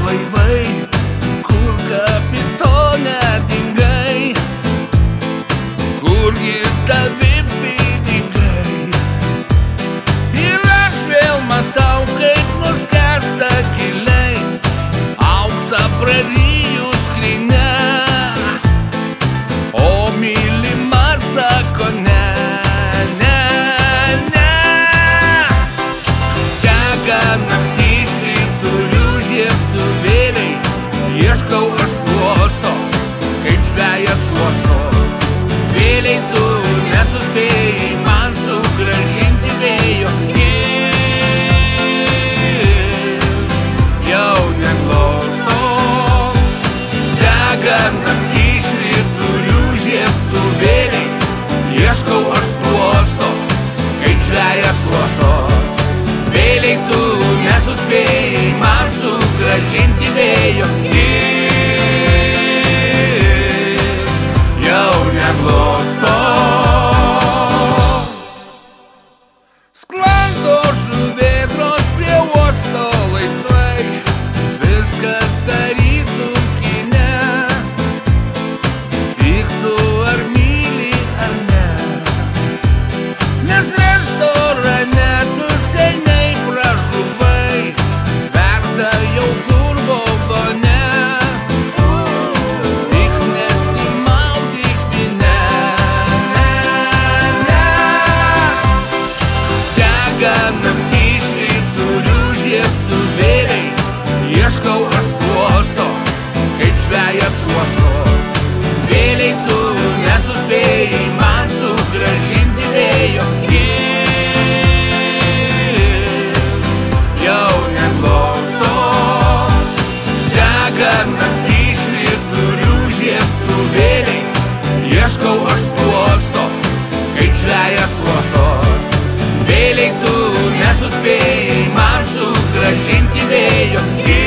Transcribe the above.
laivai, kur kapitone dingai, kurgi tavi pinigai. Ir aš vėl matau, kaip nuskęsta giliai auksą praryjų skrynia, o mylima sako ne, ne, ne. Dega naktys, turiu žiebtuvėliai, ieškau aš uosto, kaip žvejas uosto. Vėliai tu nesuspėjai man sugrąžinti vėjo, jis jau neglosto. Dega naktys, turiu žiebtuvėliai, ieškau aš uosto, kaip žvejas uosto. Vėliai tu nesuspėjai man sugrąžinti vėjo, jis jau neglosto. Sklando žuvėdros prie uosto laisvai, viskas tarytum kine. Tik tu ar myli ar ne, nes restorane tu seniai pražuvai, verda jau purvo vone. Tik nesimaudyk vyne, ne, ne. Dega naktys, turiu žiebtuvėliai, ieškau aš uosto, kaip žvejas uosto. Vėliai tu nesuspėjai man sugrąžinti vėjo, jis jau neglosto. Dega naktys, turiu žiebtuvėliai, ieškau aš uosto, kaip žvejas uosto. Vėliai tu nesuspėjai man sugrąžinti vėjo,